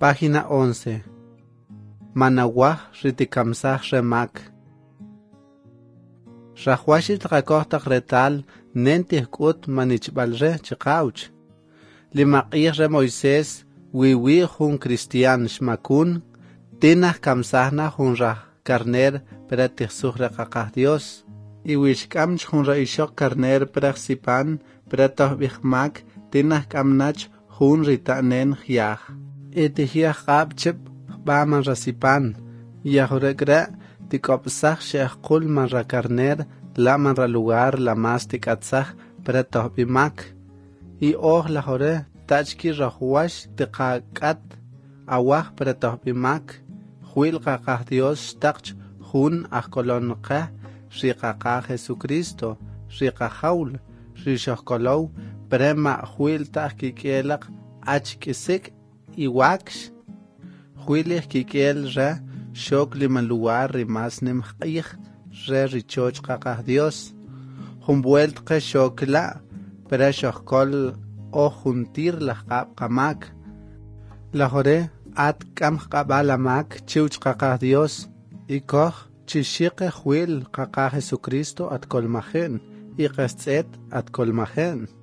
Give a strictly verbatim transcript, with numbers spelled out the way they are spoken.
Página once. Manawah ritikamsah remak. Rahwashit rakohtak retal nentih kut manichbalre chikauch. Limaqih re Moisés wiwi hun cristian shmakun tinah kamsahna hun rah carner para tihsuh rakakah Dios. Iwishkamch hun ra ishok carner para sipan para tohbihmak tinah kamnach hun ritanen hiah. Etihiah qabchip baman rasipan. Yahuregra tikopsah sheakul man ra carner la man ra lugar la mas tikatsah para tohbimak. I oh la hore tachki rahuash tiqakat awah para tohbimak. Huil qaqah Dios taqch hun ahkolonqa riqaqah Jesucristo riqahaul rishohkolow prema huil taqkikielaq achkisik iwaksh. Huilih kikiel re shok liman lugar rimasnim qih re richoch qaqah Dios. Humbuelt qe shokla para shohkol o juntir la qab qamak. La hore at kam qabalamak chiuch qaqah Dios. Ikoh chishiqe huil qaqah Jesucristo at kolmajen. Iqestzet at kolmajen.